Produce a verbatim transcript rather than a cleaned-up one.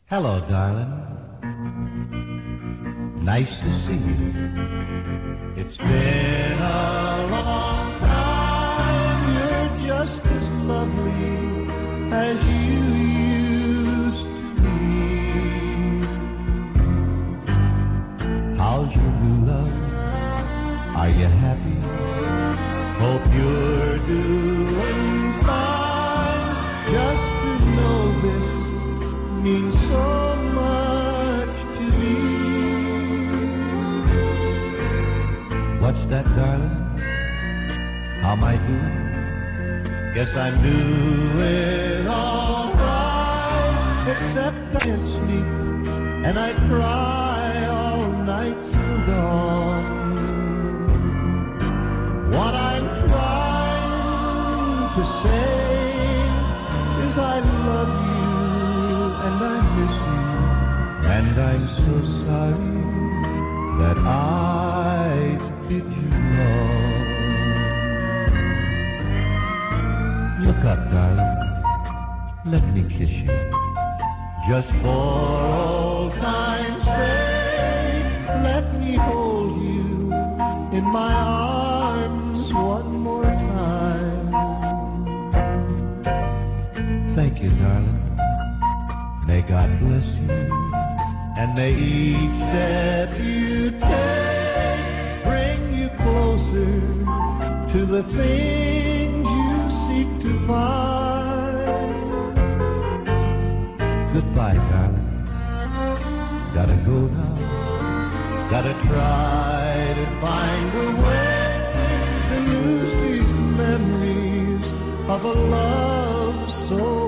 Hello, darling. Nice to see you. It's been a long time. You're just as lovely as you used to be. How's your new love? Are you happy? Hope you're doing fine. Just to know this means so much to me. What's that, darling? How am I doing? Guess I'm doing all right, except I can't sleep and I cry all night till dawn. What I'm trying to say is I love you and I miss you, and I'm so sorry that I did you wrong. Look up, darling, let me kiss you, just for old time's sake. Let me hold you in my arms one more time. Thank you, darling. May God bless you, and may each step you take bring you closer to the things you seek to find. Goodbye, darling. Gotta go now. Gotta try to find a way to lose these memories of a love so